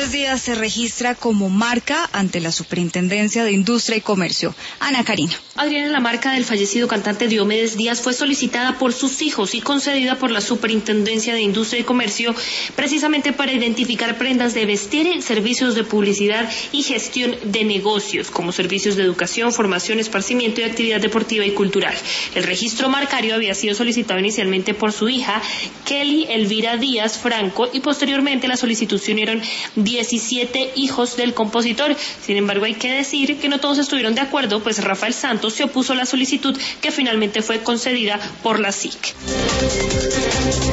Diomedes Díaz se registra como marca ante la Superintendencia de Industria y Comercio. Ana Karina. Adriana, la marca del fallecido cantante Diomedes Díaz fue solicitada por sus hijos y concedida por la Superintendencia de Industria y Comercio precisamente para identificar prendas de vestir, servicios de publicidad y gestión de negocios, como servicios de educación, formación, esparcimiento y actividad deportiva y cultural. El registro marcario había sido solicitado inicialmente por su hija, Kelly Elvira Díaz Franco, y posteriormente la solicitud se unieron 17 hijos del compositor. Sin embargo, hay que decir que no todos estuvieron de acuerdo, pues Rafael Santos se opuso a la solicitud que finalmente fue concedida por la SIC.